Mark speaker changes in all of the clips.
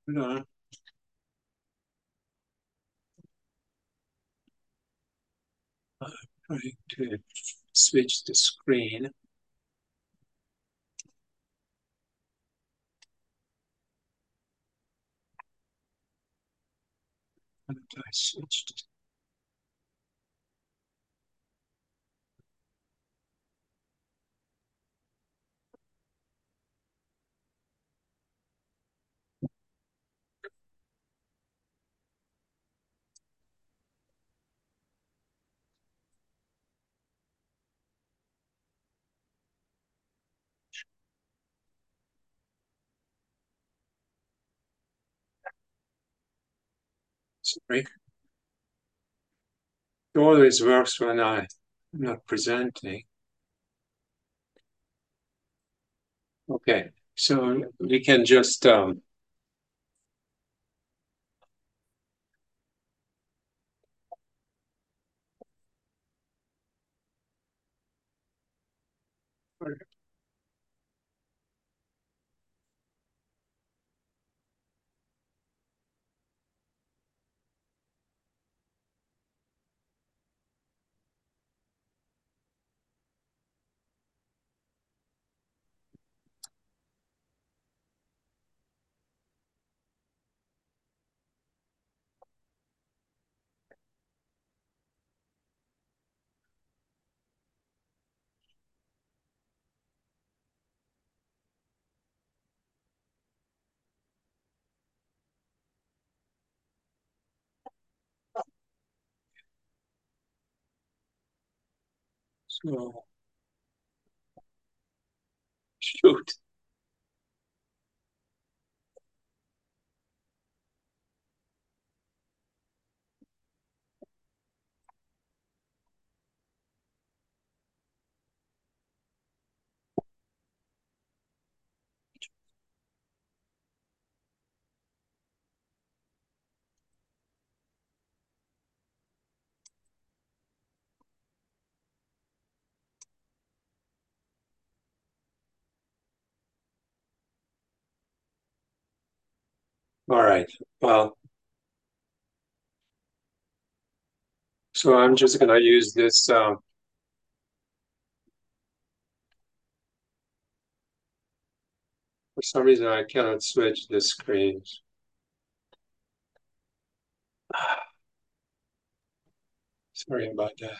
Speaker 1: I'm trying to switch the screen. And I switched. Sorry. It always works when I'm not presenting. Okay, so we can just so shoot. All right. Well, so I'm just gonna use this. For some reason, I cannot switch the screens. Sorry about that.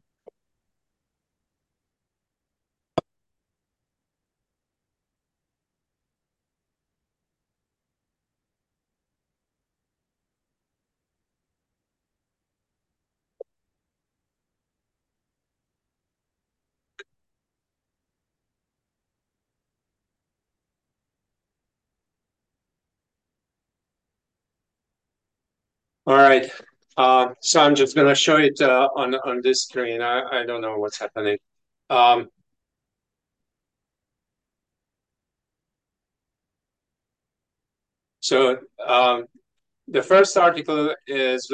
Speaker 1: All right. So I'm just going to show it on this screen. I don't know what's happening. Um, so the first article is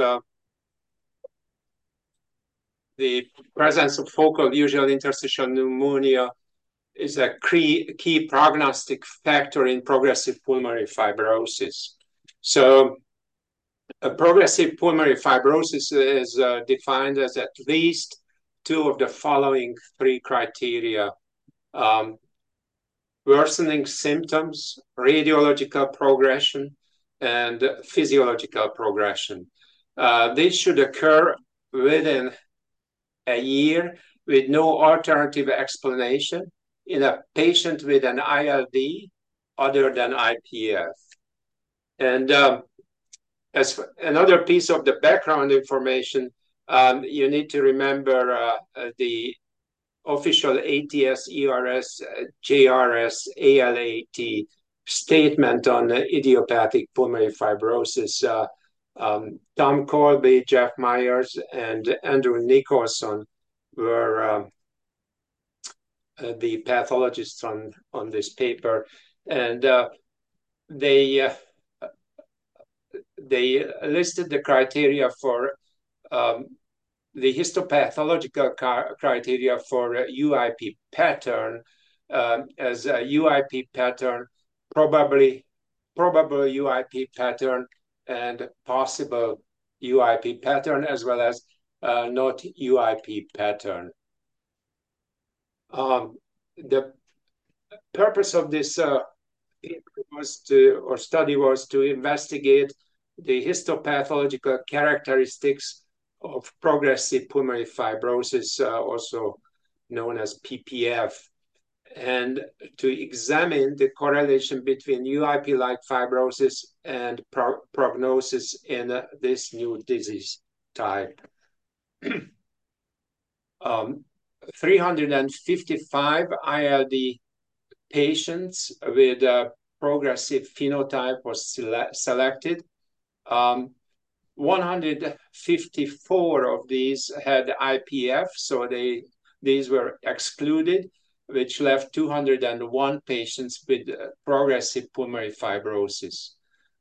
Speaker 1: the presence of focal usual interstitial pneumonia is a key prognostic factor in progressive pulmonary fibrosis. So a progressive pulmonary fibrosis is defined as at least two of the following three criteria. Um, Worsening symptoms, radiological progression, and physiological progression. This should occur within a year with no alternative explanation in a patient with an ILD other than IPF. And as another piece of the background information, you need to remember the official ATS, ERS, JRS, ALAT statement on idiopathic pulmonary fibrosis. Tom Colby, Jeff Myers, and Andrew Nicholson were the pathologists on this paper, and they they listed the criteria for the histopathological criteria for UIP pattern as a UIP pattern probable UIP pattern and possible UIP pattern, as well as not UIP pattern. The purpose of this study was to investigate the histopathological characteristics of progressive pulmonary fibrosis, also known as PPF, and to examine the correlation between UIP-like fibrosis and prognosis in this new disease type. 355 ILD patients with a progressive phenotype was selected. 154 of these had IPF, so these were excluded, which left 201 patients with progressive pulmonary fibrosis.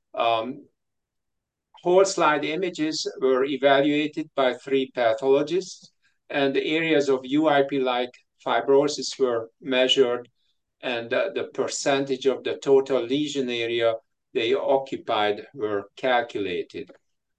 Speaker 1: Whole slide images were evaluated by 3 pathologists, and the areas of UIP-like fibrosis were measured, and the percentage of the total lesion area they occupied were calculated.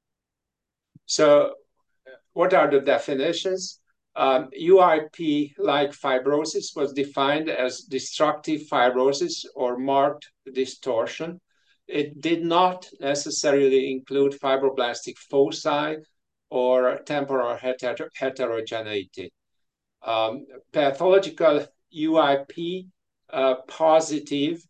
Speaker 1: So what are the definitions? UIP-like fibrosis was defined as destructive fibrosis or marked distortion. It did not necessarily include fibroblastic foci or temporal heterogeneity. Pathological UIP positive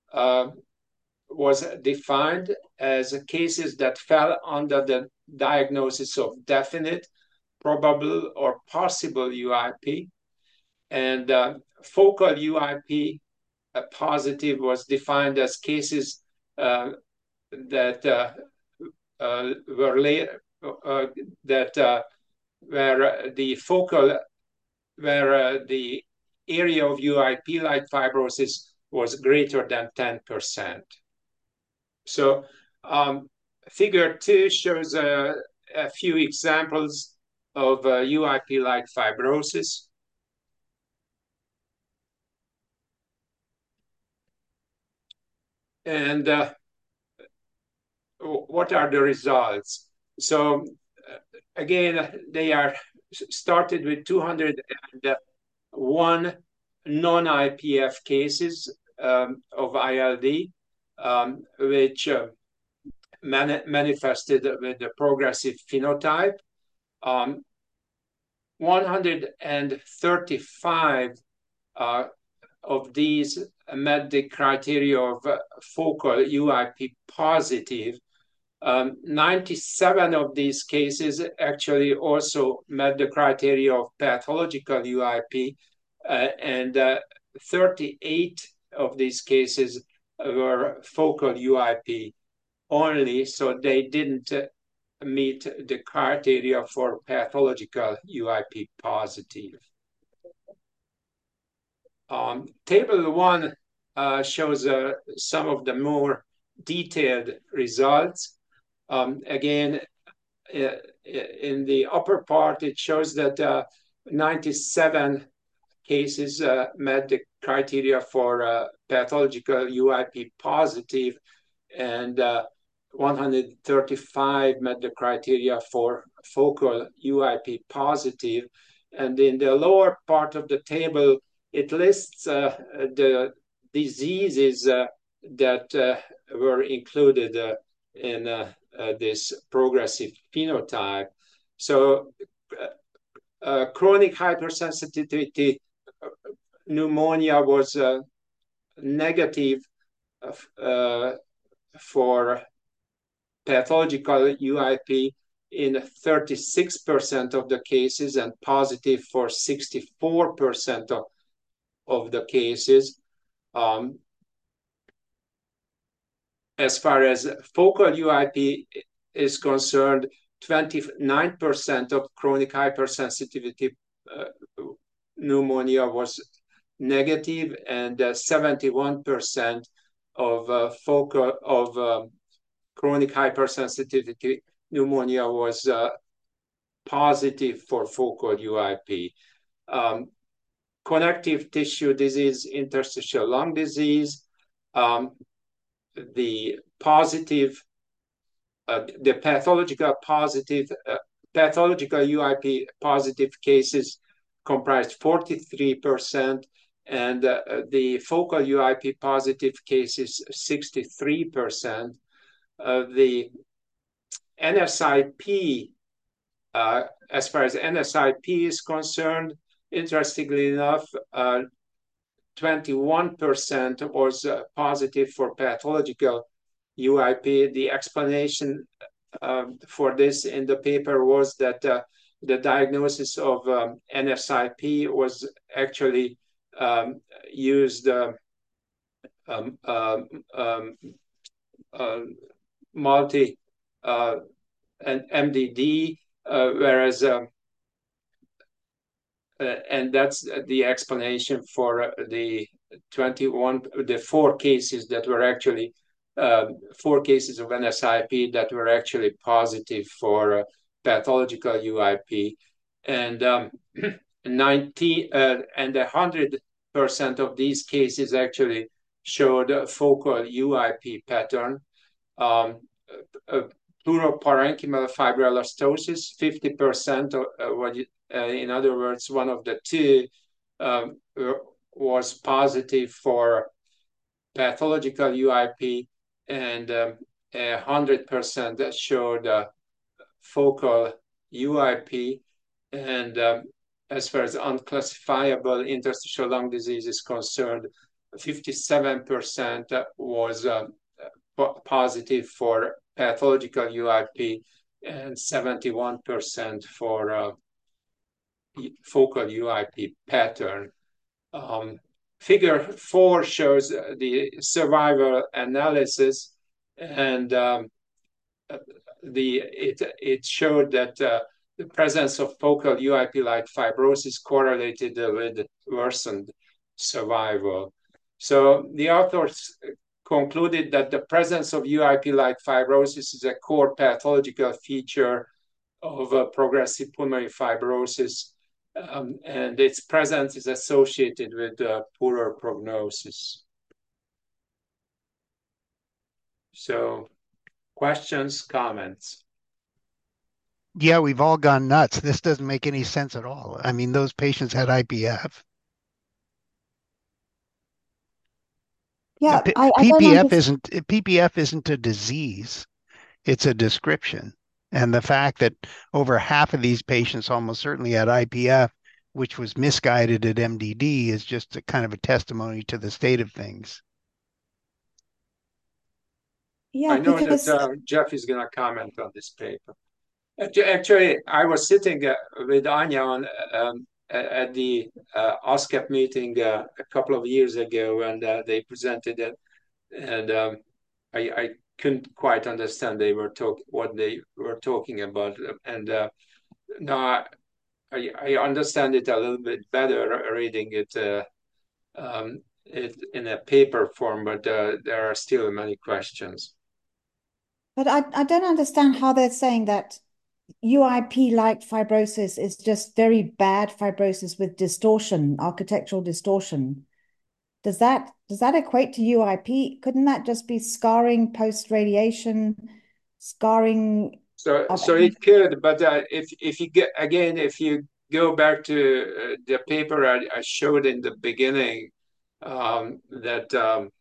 Speaker 1: was defined as cases that fell under the diagnosis of definite, probable, or possible UIP. And focal UIP positive was defined as cases that were later, where the area of UIP-like fibrosis was greater than 10%. So figure 2 shows a few examples of UIP-like fibrosis. And what are the results? So again, they are started with 201 non-IPF cases of ILD, which manifested with the progressive phenotype. 135 of these met the criteria of focal UIP positive. 97 of these cases actually also met the criteria of pathological UIP, and 38 of these cases were focal UIP only, so they didn't meet the criteria for pathological UIP positive. Table 1 shows some of the more detailed results. Again, in the upper part, it shows that 97 cases met the criteria for pathological UIP positive, and 135 met the criteria for focal UIP positive. And in the lower part of the table, it lists the diseases that were included in this progressive phenotype. So chronic hypersensitivity pneumonia was negative for pathological UIP in 36% of the cases and positive for 64% of the cases. As far as focal UIP is concerned, 29% of chronic hypersensitivity pneumonia was negative, and 71% of chronic hypersensitivity pneumonia was positive for focal UIP. Connective tissue disease, interstitial lung disease, the positive, the pathological UIP positive cases comprised 43%, and the focal UIP positive cases 63%. The NSIP, as far as NSIP is concerned, interestingly enough, 21% was positive for pathological UIP. The explanation for this in the paper was that the diagnosis of NSIP was actually used um, um, um, multi and MDD, whereas and that's the explanation for the four cases that were actually 4 cases of NSIP that were actually positive for pathological UIP, and 100% of these cases actually showed a focal UIP pattern. Pleuroparenchymal fibroelastosis, 50%, in other words, one of the two was positive for pathological UIP, and 100% that showed focal UIP. And as far as unclassifiable interstitial lung disease is concerned, 57% was positive for pathological UIP and 71% for focal UIP pattern. Figure 4 shows the survival analysis, and it showed that the presence of focal UIP-like fibrosis correlated with worsened survival. So the authors concluded that the presence of UIP-like fibrosis is a core pathological feature of progressive pulmonary fibrosis, and its presence is associated with poorer prognosis. So, questions, comments?
Speaker 2: Yeah, we've all gone nuts. This doesn't make any sense at all. I mean, those patients had IPF.
Speaker 3: Yeah, I don't
Speaker 2: PPF isn't a disease. It's a description. And the fact that over half of these patients almost certainly had IPF, which was misguided at MDD, is just a kind of a testimony to the state of things.
Speaker 3: Yeah,
Speaker 1: I know
Speaker 3: because
Speaker 1: that Jeff is going to comment on this paper. Actually, I was sitting with Anya at the OSCAP meeting a couple of years ago, and they presented it, and I couldn't quite understand what they were talking about, and now I understand it a little bit better reading it, it in a paper form, but there are still many questions.
Speaker 3: but I don't understand how they're saying that UIP-like fibrosis is just very bad fibrosis with distortion, architectural distortion. Does that equate to UIP? Couldn't that just be scarring post-radiation, scarring
Speaker 1: So
Speaker 3: of
Speaker 1: it could, but if you go back to the paper I showed in the beginning, that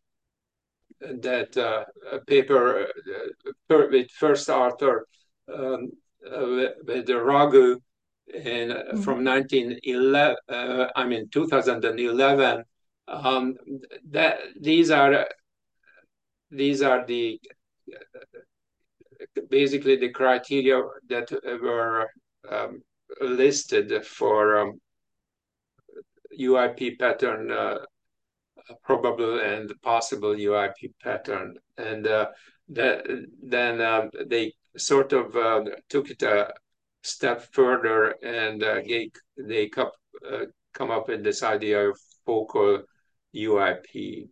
Speaker 1: a paper with first author, with the Raghu from 2011. That these are the basically the criteria that were listed for UIP pattern, probable and possible UIP pattern, and then they sort of took it a step further, and they come up with this idea of focal UIP.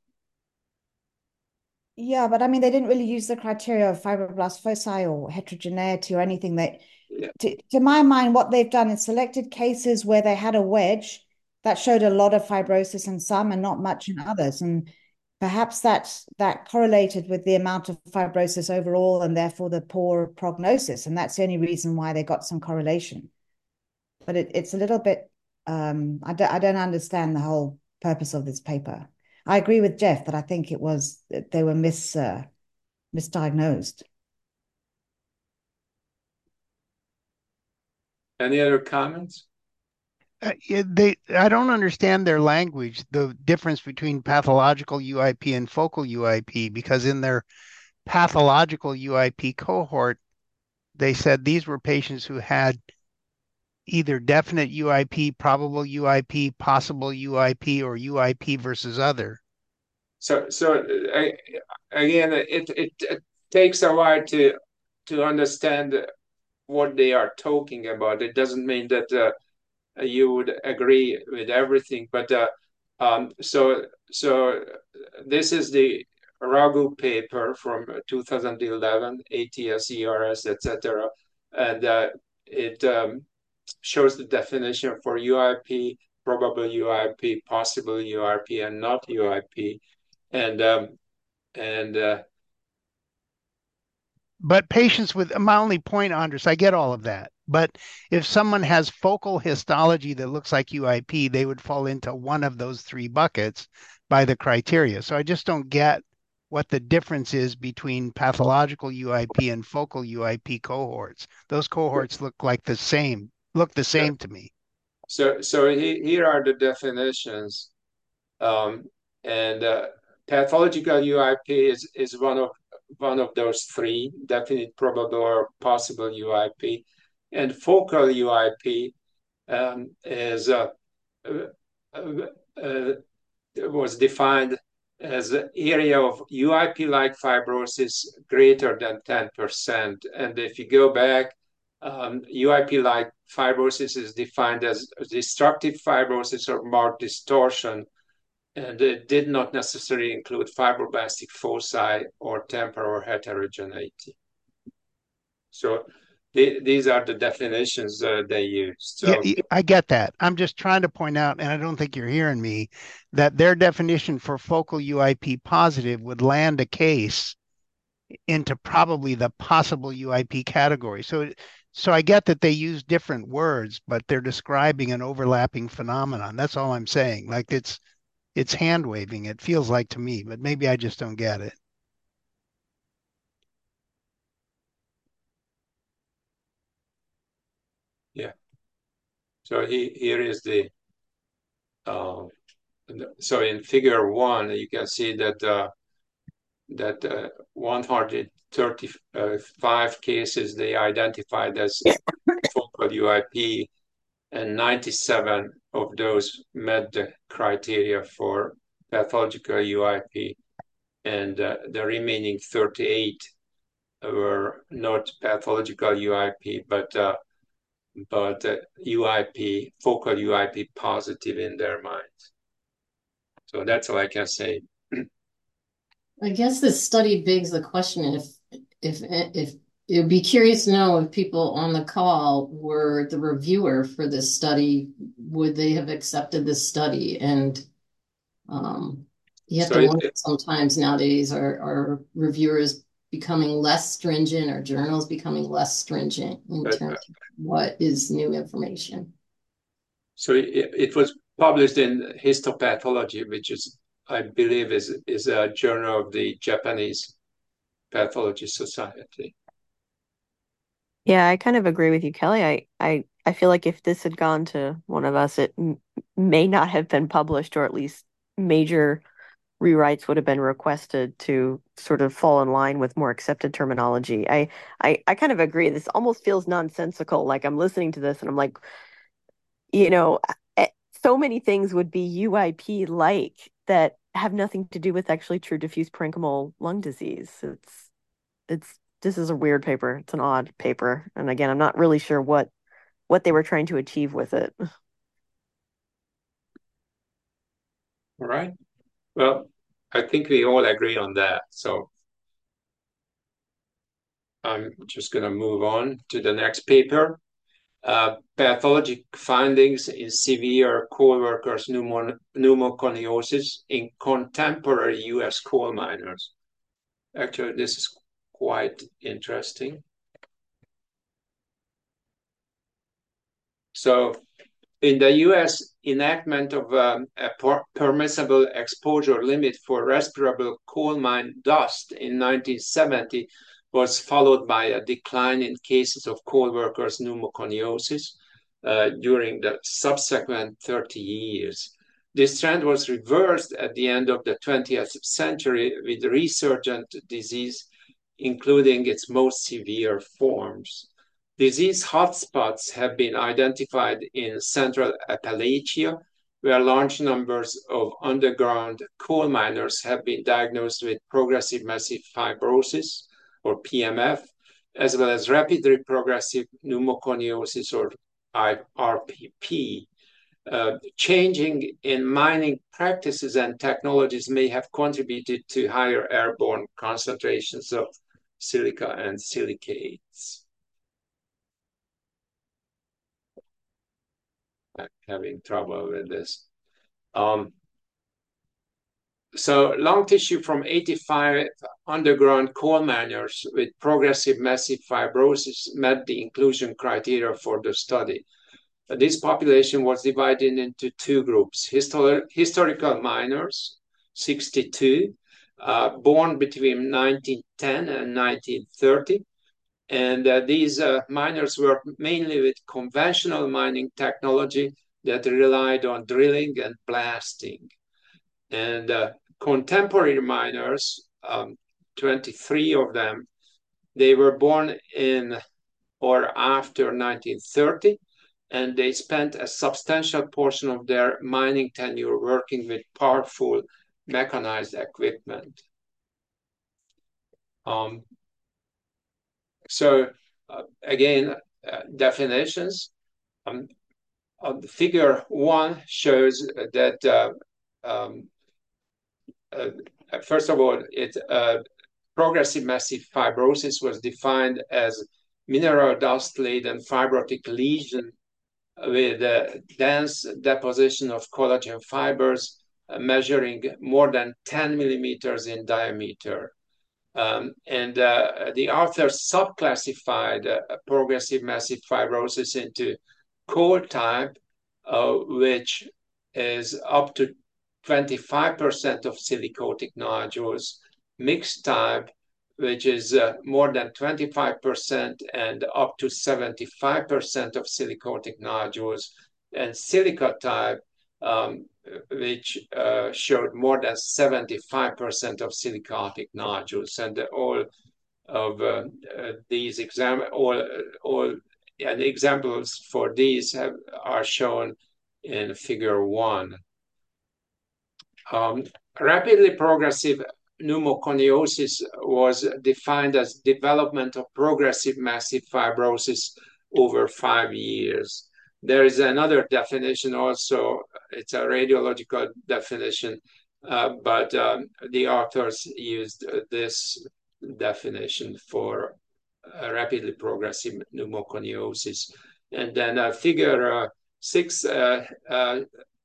Speaker 3: Yeah, but I mean, they didn't really use the criteria of fibroblast foci or heterogeneity or anything.
Speaker 1: Yeah.
Speaker 3: To my mind, what they've done is selected cases where they had a wedge that showed a lot of fibrosis in some and not much in others. And perhaps that correlated with the amount of fibrosis overall and therefore the poor prognosis. And that's the only reason why they got some correlation. But it's a little bit, I don't understand the whole purpose of this paper. I agree with Jeff that I think it was they were misdiagnosed.
Speaker 1: Any other comments?
Speaker 2: I don't understand their language, the difference between pathological UIP and focal UIP, because in their pathological UIP cohort, they said these were patients who had either definite UIP, probable UIP, possible UIP, or UIP versus other.
Speaker 1: So again, it takes a while to understand what they are talking about. It doesn't mean that you would agree with everything, but so this is the Raghu paper from 2011, ATS, ERS, etc., and it shows the definition for UIP, probable UIP, possible UIP, and not UIP, and and
Speaker 2: But patients with my only point, Andres, I get all of that. But if someone has focal histology that looks like UIP, they would fall into one of those three buckets by the criteria. So I just don't get what the difference is between pathological UIP and focal UIP cohorts. Those cohorts look the same to me.
Speaker 1: Here are the definitions, um, and pathological UIP is one of those three: definite, probable, or possible UIP, and focal UIP is uh, uh, was defined as an area of UIP-like fibrosis greater than 10%. And if you go back, UIP-like fibrosis is defined as destructive fibrosis or marked distortion, and it did not necessarily include fibroblastic foci or temporal heterogeneity. So these are the definitions they use. So
Speaker 2: Yeah, I get that. I'm just trying to point out, and I don't think you're hearing me, that their definition for focal UIP positive would land a case into probably the possible UIP category. So I get that they use different words, but they're describing an overlapping phenomenon. That's all I'm saying. Like it's hand waving. It feels like to me, but maybe I just don't get it.
Speaker 1: yeah. So here is the so in figure one, you can see that 135 cases they identified as focal UIP, and 97 of those met the criteria for pathological UIP, and the remaining 38 were not pathological UIP, but UIP, focal UIP positive in their minds. So that's all I can say.
Speaker 4: I guess this study begs the question if it would be curious to know if people on the call were the reviewer for this study, would they have accepted this study? And you have to wonder sometimes nowadays are reviewers becoming less stringent or journals becoming less stringent in terms of what is new information?
Speaker 1: So it was published in Histopathology, which is, I believe, is a journal of the Japanese Pathology Society.
Speaker 5: Yeah, I kind of agree with you, Kelly. I feel like if this had gone to one of us, it may not have been published, or at least major rewrites would have been requested to sort of fall in line with more accepted terminology. I kind of agree. This almost feels nonsensical. Like I'm listening to this and I'm like, you know, so many things would be UIP like that have nothing to do with actually true diffuse parenchymal lung disease. It's this is a weird paper. It's an odd paper. And again, I'm not really sure what they were trying to achieve with it.
Speaker 1: All right. Well, I think we all agree on that. So I'm just going to move on to the next paper. pathologic findings in severe coal workers' pneumoconiosis in contemporary U.S. coal miners. Actually, this is quite interesting. So in the U.S., enactment of a permissible exposure limit for respirable coal mine dust in 1970 was followed by a decline in cases of coal workers' pneumoconiosis during the subsequent 30 years. This trend was reversed at the end of the 20th century with resurgent disease, including its most severe forms. Disease hotspots have been identified in central Appalachia, where large numbers of underground coal miners have been diagnosed with progressive massive fibrosis, or PMF, as well as rapidly progressive pneumoconiosis, or RPP. Changing in mining practices and technologies may have contributed to higher airborne concentrations of silica and silicates. I'm having trouble with this. So lung tissue from 85 underground coal miners with progressive massive fibrosis met the inclusion criteria for the study. This population was divided into two groups: historical miners, 62, born between 1910 and 1930. And these miners worked mainly with conventional mining technology that relied on drilling and blasting. And contemporary miners, 23 of them, they were born in or after 1930, and they spent a substantial portion of their mining tenure working with powerful mechanized equipment. Again, definitions. Figure 1 shows that, first of all, progressive massive fibrosis was defined as mineral dust-laden fibrotic lesion with dense deposition of collagen fibers measuring more than 10 millimeters in diameter. The authors subclassified progressive massive fibrosis into coal type, which is up to 25% of silicotic nodules, mixed type, which is more than 25% and up to 75% of silicotic nodules, and silica type, which showed more than 75% of silicotic nodules. And all of these examples for these are shown in figure 1. Rapidly progressive pneumoconiosis was defined as development of progressive massive fibrosis over 5 years. There is another definition also. It's a radiological definition, but the authors used this definition for rapidly progressive pneumoconiosis. And then figure 6, and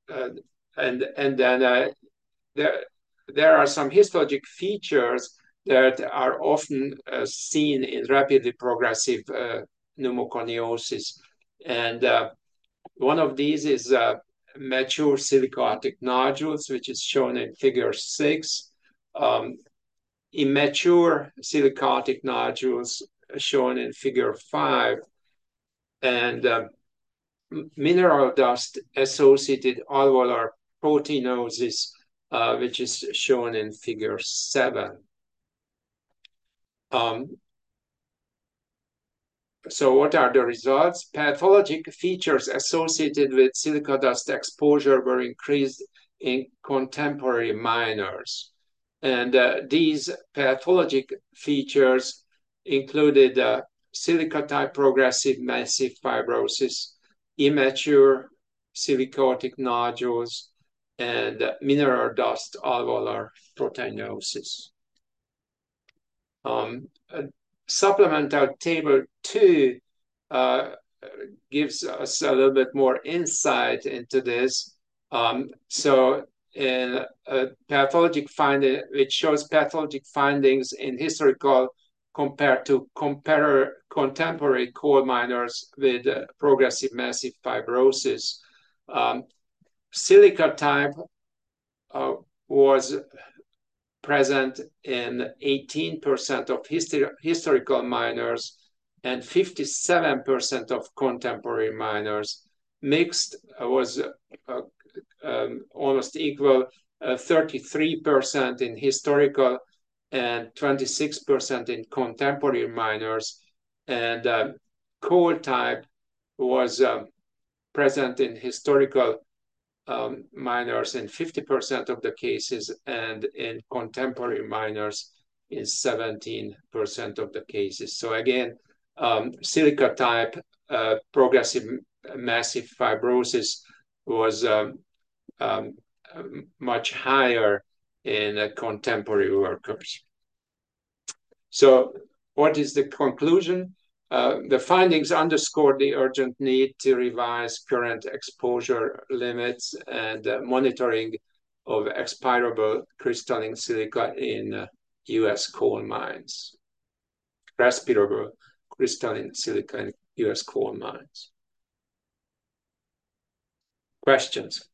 Speaker 1: then there are some histologic features that are often seen in rapidly progressive pneumoconiosis. And one of these is mature silicotic nodules, which is shown in figure 6. Immature silicotic nodules shown in figure 5. And mineral dust associated alveolar proteinosis, which is shown in figure 7. So what are the results? Pathologic features associated with silica dust exposure were increased in contemporary miners. And these pathologic features included silica-type progressive massive fibrosis, immature silicotic nodules, and mineral dust alveolar proteinosis. Supplemental table 2 gives us a little bit more insight into this. So in pathologic finding, it shows pathologic findings in historical compared to contemporary coal miners with progressive massive fibrosis. Silica type was present in 18% of historical miners and 57% of contemporary miners. Mixed was almost equal, 33% in historical and 26% in contemporary miners. And coal type was present in historical miners in 50% of the cases, and in contemporary miners in 17% of the cases. So again, silica type progressive massive fibrosis was much higher in contemporary workers. So what is the conclusion? The findings underscore the urgent need to revise current exposure limits and monitoring of expirable crystalline silica in U.S. coal mines. Respirable crystalline silica in U.S. coal mines. Questions?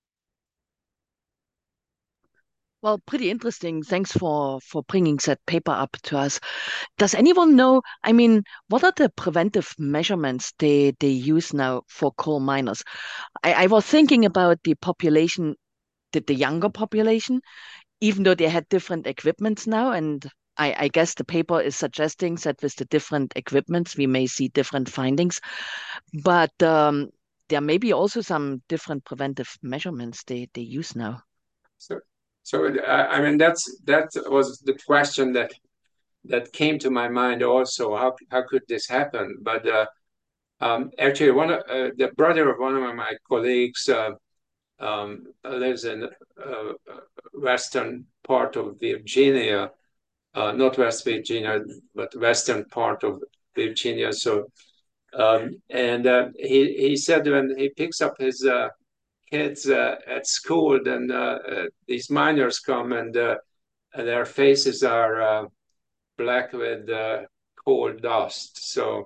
Speaker 6: Well, pretty interesting. Thanks for bringing that paper up to us. Does anyone know, I mean, what are the preventive measurements they use now for coal miners? I was thinking about the population, the younger population, even though they had different equipments now. And I guess the paper is suggesting that with the different equipments, we may see different findings. But there may be also some different preventive measurements they use now.
Speaker 1: So I mean, that was the question that came to my mind also. How could this happen? But actually, the brother of one of my colleagues lives in western part of Virginia, not West Virginia, but western part of Virginia. So, and he said when he picks up his kids at school, then these miners come and their faces are black with coal dust. So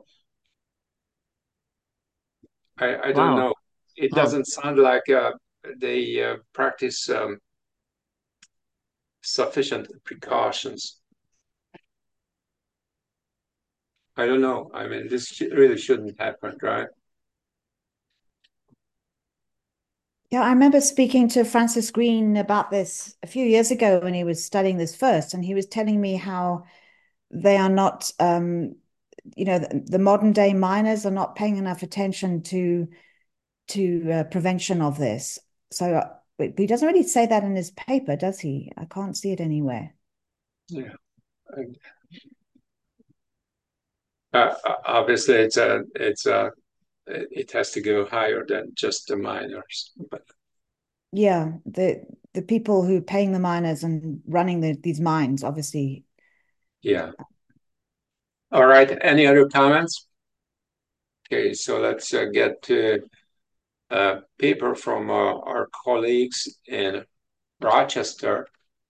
Speaker 1: I don't know. It doesn't sound like they practice sufficient precautions. I don't know. I mean, this really shouldn't happen, right?
Speaker 3: Yeah, I remember speaking to Francis Green about this a few years ago when he was studying this first, and he was telling me how they are not, the modern day miners are not paying enough attention to prevention of this. So he doesn't really say that in his paper, does he? I can't see it anywhere.
Speaker 1: Yeah. Obviously, it has to go higher than just the miners. But
Speaker 3: yeah, the people who are paying the miners and running these mines, obviously.
Speaker 1: Yeah. All right. Any other comments? Okay, so let's get to a paper from our colleagues in Rochester.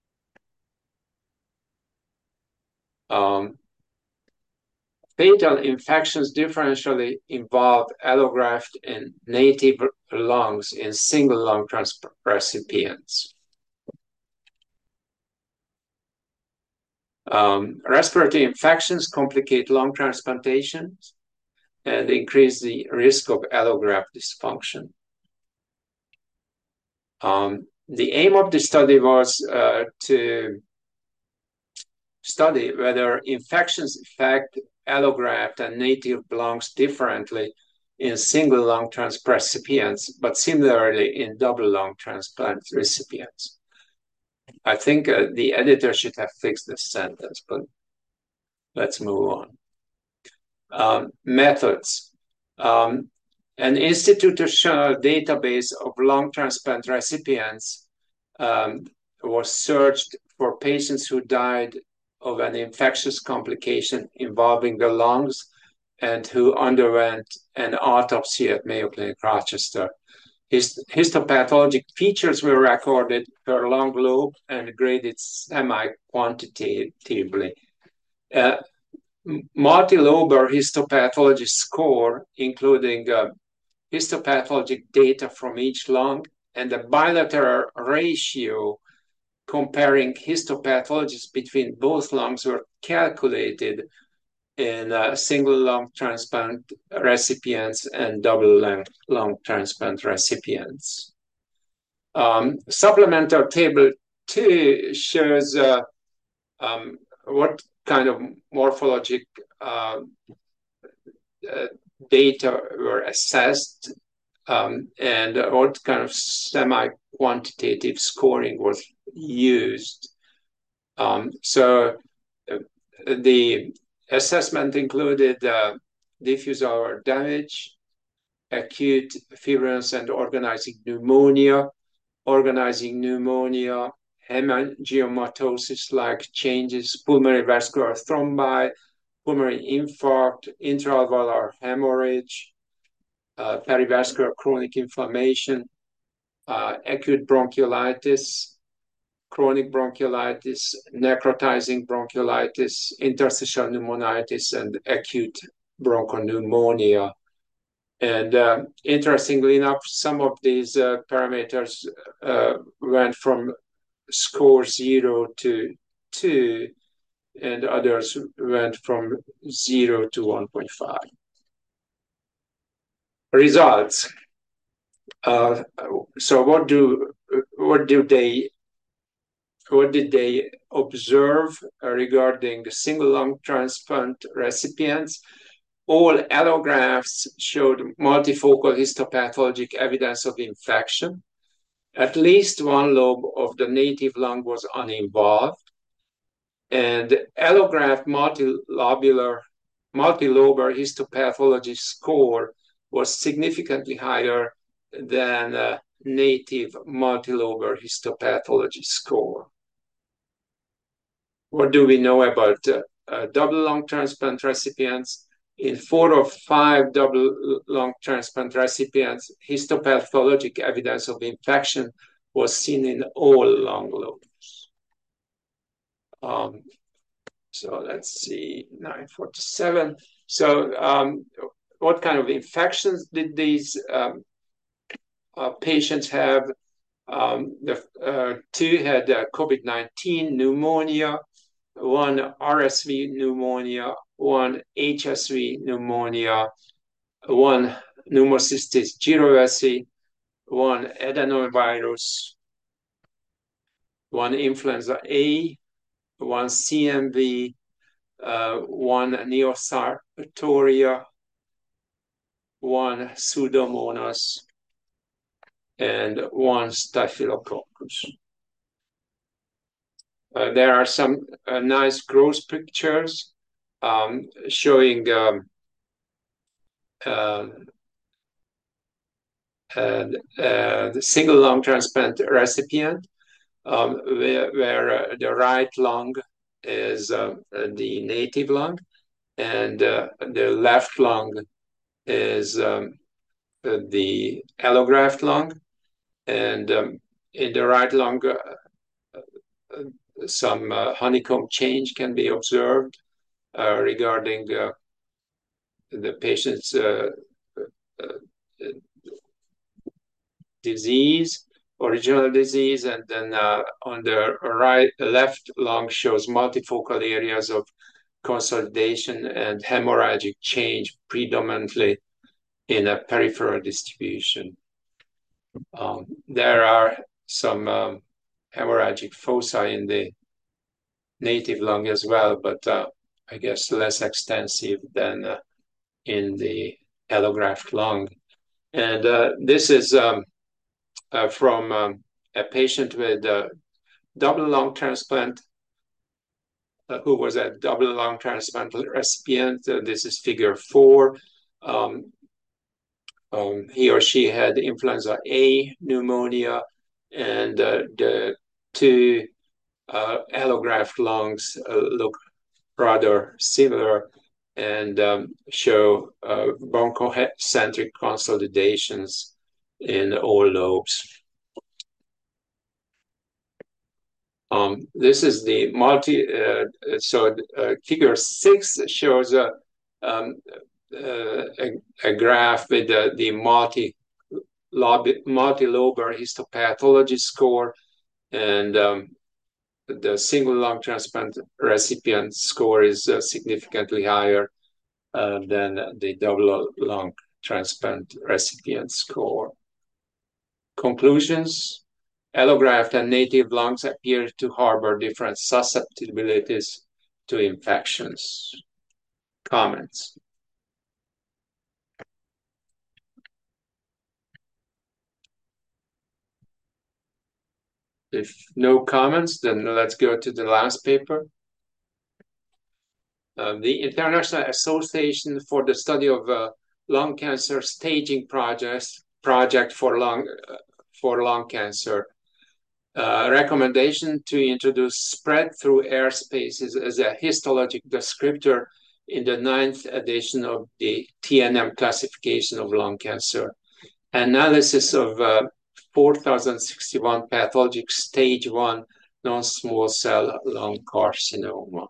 Speaker 1: Fatal infections differentially involve allograft in native lungs in single lung transplant recipients. Respiratory infections complicate lung transplantations and increase the risk of allograft dysfunction. The aim of the study was to study whether infections affect allograft and native lungs differently in single lung transplant recipients, but similarly in double lung transplant recipients. I think the editor should have fixed this sentence, but let's move on. Methods. An institutional database of lung transplant recipients was searched for patients who died of an infectious complication involving the lungs and who underwent an autopsy at Mayo Clinic, Rochester. Histopathologic features were recorded per lung lobe and graded semi-quantitatively. Multi-lobar histopathology score, including histopathologic data from each lung and a bilateral ratio comparing histopathologies between both lungs, were calculated in single lung transplant recipients and double lung transplant recipients. Supplemental table 2 shows what kind of morphologic data were assessed and what kind of semi-quantitative scoring was used. So the assessment included diffuse aortic damage, acute fibrinous and organizing pneumonia, hemangiomatosis-like changes, pulmonary vascular thrombi, pulmonary infarct, intra-alveolar hemorrhage, perivascular chronic inflammation, acute bronchiolitis, chronic bronchiolitis, necrotizing bronchiolitis, interstitial pneumonitis, and acute bronchopneumonia. And interestingly enough, some of these parameters went from score 0 to 2, and others went from 0 to 1.5. Results. So what did they observe regarding single lung transplant recipients? All allografts showed multifocal histopathologic evidence of infection. At least one lobe of the native lung was uninvolved. And allograft multilobar histopathology score was significantly higher than native multilobar histopathology score. What do we know about double lung transplant recipients? In 4 of 5 double lung transplant recipients, histopathologic evidence of infection was seen in all lung lobes. So let's see, 947. So what kind of infections did these patients have? The 2 had COVID-19 pneumonia, 1 RSV pneumonia, 1 HSV pneumonia, 1 pneumocystis jirovecii, 1 adenovirus, 1 influenza A, 1 CMV, 1 Neosarcoria, 1 Pseudomonas, and 1 Staphylococcus. There are some nice growth pictures showing the single lung transplant recipient, where the right lung is the native lung, and the left lung is the allograft lung, and in the right lung, some honeycomb change can be observed regarding the patient's disease, original disease, and then on the left lung shows multifocal areas of consolidation and hemorrhagic change, predominantly in a peripheral distribution. There are some hemorrhagic foci in the native lung as well, but I guess less extensive than in the allograft lung. And this is from a patient with double lung transplant who was a double lung transplant recipient. This is figure 4. He or she had influenza A pneumonia, and the 2 allograft lungs look rather similar. and show bronchocentric consolidations in all lobes. This is the figure 6 shows a graph with the multi-lobar histopathology score and the single lung transplant recipient score is significantly higher than the double lung transplant recipient score. Conclusions: allograft and native lungs appear to harbor different susceptibilities to infections. Comments? If no comments, then let's go to the last paper. The International Association for the Study of Lung Cancer Staging Project for lung cancer. Recommendation to introduce spread through air spaces as a histologic descriptor in the 9th edition of the TNM classification of lung cancer. Analysis of 4,061 pathologic stage 1 non-small cell lung carcinoma.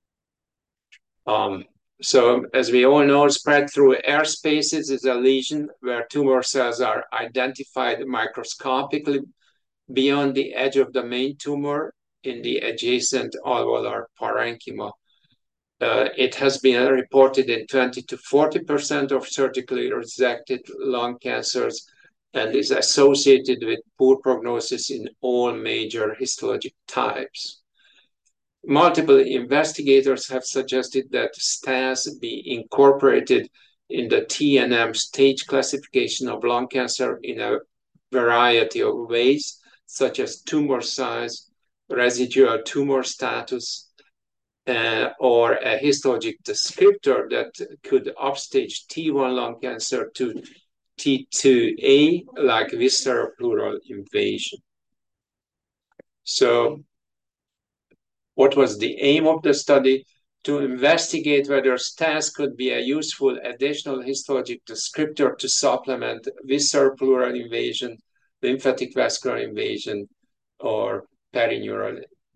Speaker 1: So as we all know, spread through air spaces is a lesion where tumor cells are identified microscopically beyond the edge of the main tumor in the adjacent alveolar parenchyma. It has been reported in 20 to 40% of surgically resected lung cancers and is associated with poor prognosis in all major histologic types. Multiple investigators have suggested that STAS be incorporated in the TNM stage classification of lung cancer in a variety of ways, such as tumor size, residual tumor status, or a histologic descriptor that could upstage T1 lung cancer to T2A, like visceral pleural invasion. So, what was the aim of the study? To investigate whether STAS could be a useful additional histologic descriptor to supplement visceral pleural invasion, lymphatic vascular invasion, or perineural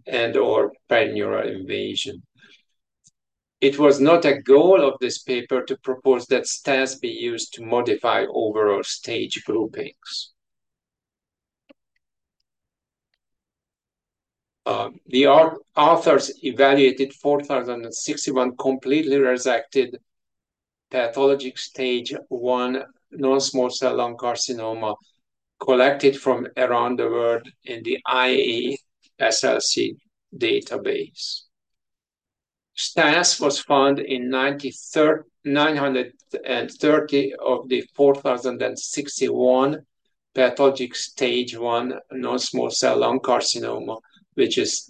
Speaker 1: invasion. It was not a goal of this paper to propose that STAS be used to modify overall stage groupings. The authors evaluated 4,061 completely resected pathologic stage 1 non-small cell lung carcinoma collected from around the world in the IASLC database. STAS was found in 930 of the 4,061 pathologic stage 1 non-small cell lung carcinoma, which is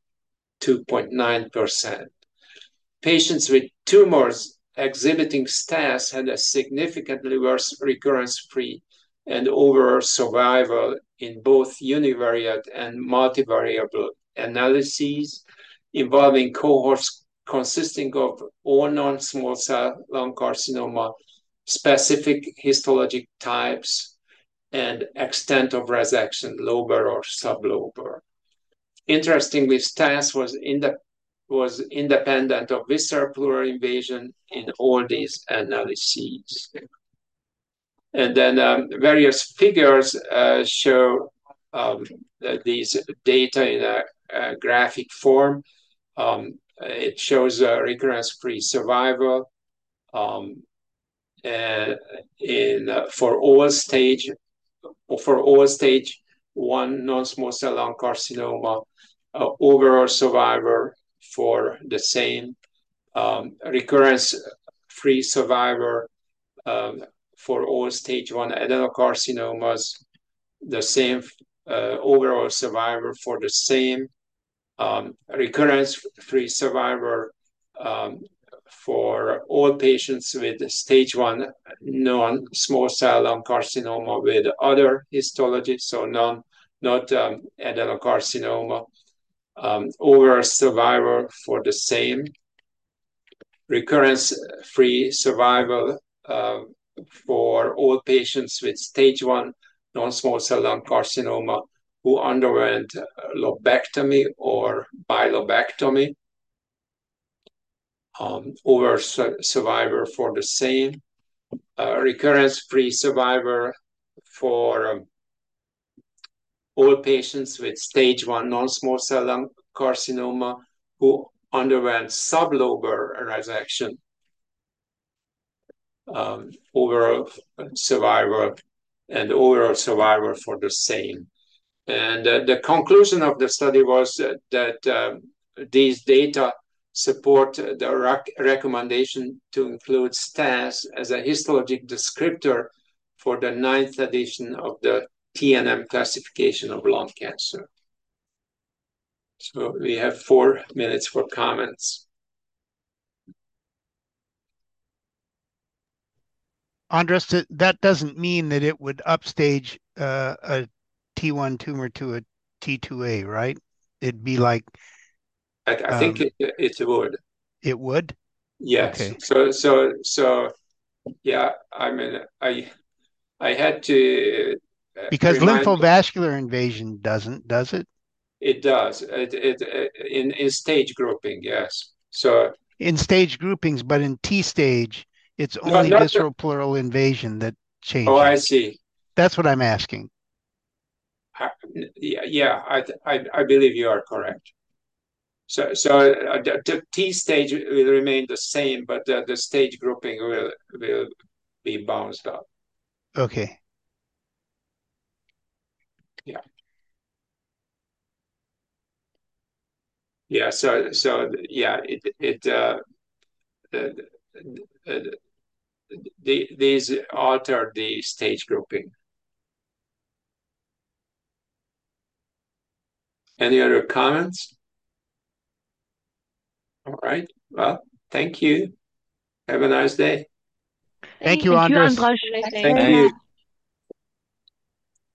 Speaker 1: 22.9%. Patients with tumors exhibiting STAS had a significantly worse recurrence-free and overall survival in both univariate and multivariable analyses involving cohorts consisting of all non-small cell lung carcinoma, specific histologic types, and extent of resection, lobar or sublobar. Interestingly, STAS was independent of visceral pleural invasion in all these analyses. And then various figures show these data in a graphic form. It shows recurrence-free survival for all stage 1 non-small cell lung carcinoma, overall survivor for the same, recurrence-free survivor for all stage 1 adenocarcinomas, the same overall survivor for the same, recurrence-free survivor for all patients with stage 1 non-small cell lung carcinoma with other histology, so not adenocarcinoma, overall survivor for the same, recurrence-free survival for all patients with stage 1 non-small cell lung carcinoma who underwent lobectomy or bilobectomy. Overall survivor for the same. Recurrence-free survivor for all patients with stage 1 non-small cell lung carcinoma who underwent sublobar resection. Overall survivor and overall survivor for the same. And the conclusion of the study was that these data support the recommendation to include STAS as a histologic descriptor for the 9th edition of the TNM classification of lung cancer. So we have 4 minutes for comments.
Speaker 2: Andres, that doesn't mean that it would upstage a T1 tumor to a T2A, right? It'd be like...
Speaker 1: I think it would.
Speaker 2: It would?
Speaker 1: Yes.
Speaker 2: Okay.
Speaker 1: So yeah, I mean, I had to
Speaker 2: because lymphovascular invasion doesn't, does it?
Speaker 1: It does. In stage grouping, yes. So
Speaker 2: in stage groupings, but in T stage, it's only visceral pleural invasion that changes.
Speaker 1: Oh, I see.
Speaker 2: That's what I'm asking.
Speaker 1: Yeah, I believe you are correct. So the T stage will remain the same, but the stage grouping will be bounced up.
Speaker 2: Okay.
Speaker 1: Yeah. Yeah. So yeah, these alter the stage grouping. Any other comments? All right. Well, thank you. Have a nice day.
Speaker 2: Thank you, Andres.
Speaker 6: Andres.
Speaker 1: Thank you.